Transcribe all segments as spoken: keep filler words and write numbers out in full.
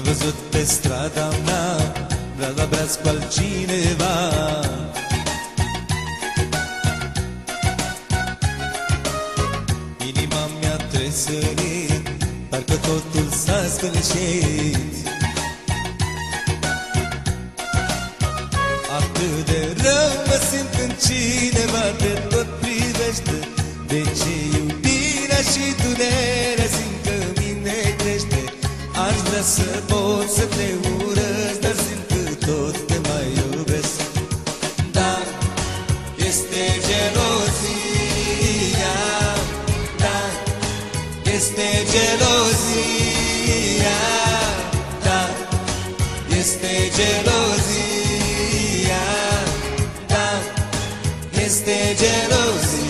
văzut pe strada mea, braț la braț cu altcineva. Inima mi-a tresărit, parcă totul s-a scălășit. Atât de rău mă simt când cineva te tot privește. De ce iubirea și durerea simt că mine crește? Aș vrea să pot să te urăsc, dar simt că tot te mai iubesc. Dar este gelozia, dar este gelozia, dar este gelozia, dar este gelozia.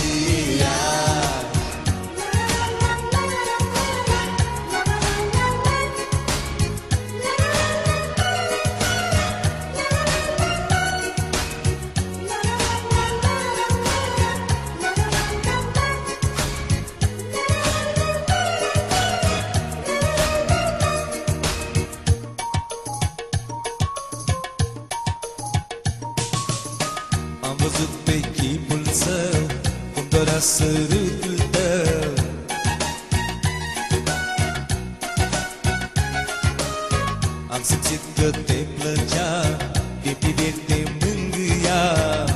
Am văzut pe chipul său cum dorea sărutul tău. Am simțit că te plăcea, din priviri te mângâia.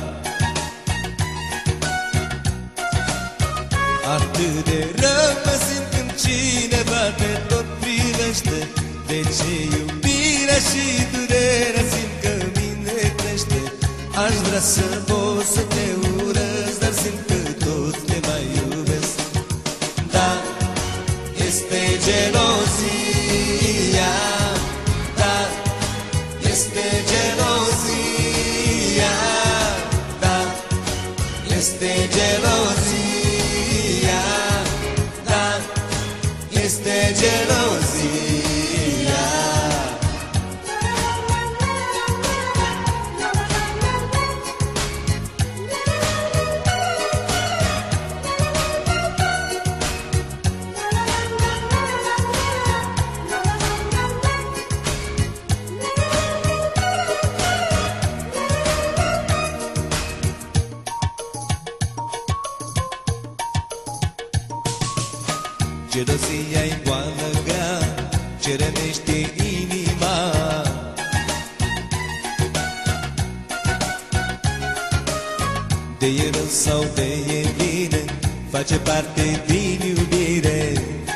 Atât de rău mă simt când cineva te tot privește. De ce iubirea și durerea simt că mine crește? Aș vrea să pot să te urăsc, dar simt că tot te mai iubesc. Da, este gelozia, da, este gelozia, da, este gelozia, da, este gelozia. Gelozia-i boală grea, ce rănește inima. De e rău sau de e bine, face parte din iubire.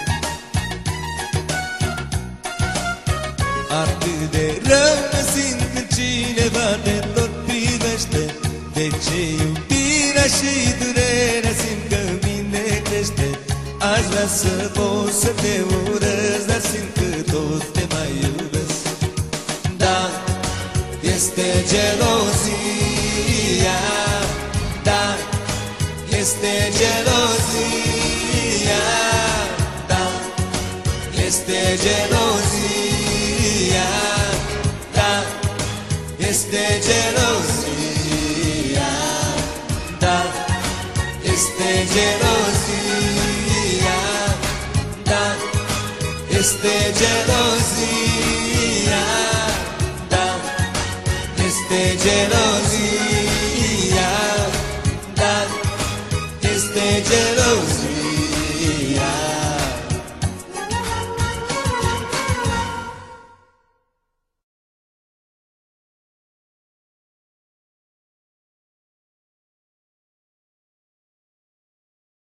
Atât de rău mă simt când cineva te tot privește. De ce iubirea și durerea simt că mine crește? Aș vrea să pot să te urăsc, dar simt că tot te mai iubesc. Da, este gelozia, da, este gelozia, da, este gelozia, da, este gelozia, da, este gelozia, da, este gelozia, da, este gelozia, da, este gelozia.